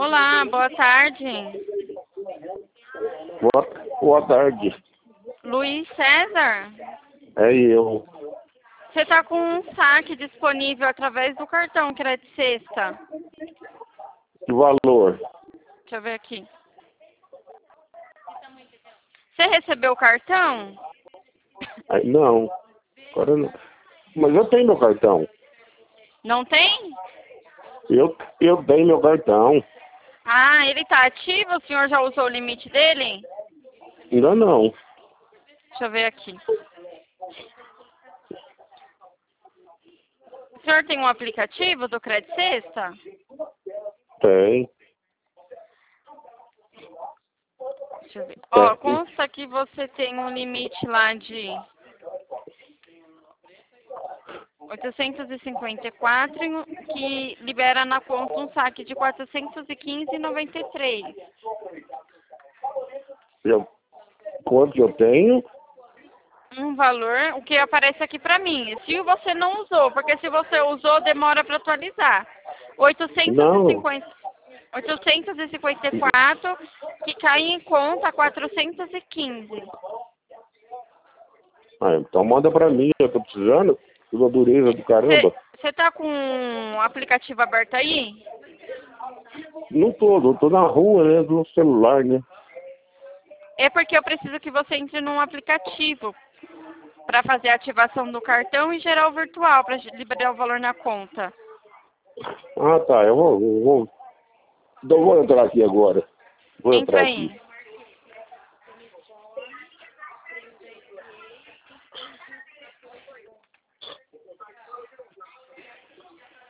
Olá, boa tarde. Boa tarde. Luiz César? É eu. Você está com um saque disponível através do cartão Crédito Sexta. Que valor? Deixa eu ver aqui. Você recebeu o cartão? Não. Agora não. Mas eu tenho meu cartão. Não tem? Eu tenho meu cartão. Ah, ele está ativo? O senhor já usou o limite dele? Ainda não. Deixa eu ver aqui. O senhor tem um aplicativo do Crédito Sexta? Tem. Deixa eu ver. Ó, Tem. consta que você tem um limite lá de 854, que libera na conta um saque de 415,93. Quanto que eu tenho? Um valor, o que aparece aqui para mim. Se você não usou, porque se você usou, demora para atualizar. Não. 854, que cai em conta 415. Então manda pra mim. Eu tô precisando. Uma dureza do caramba. Você tá com o aplicativo aberto aí? Não tô. Eu tô na rua, né? No celular, né? É porque eu preciso que você entre num aplicativo para fazer a ativação do cartão e gerar o virtual para liberar o valor na conta. Ah, tá. Eu vou entrar aqui agora. Vou Entra entrar aqui. aí.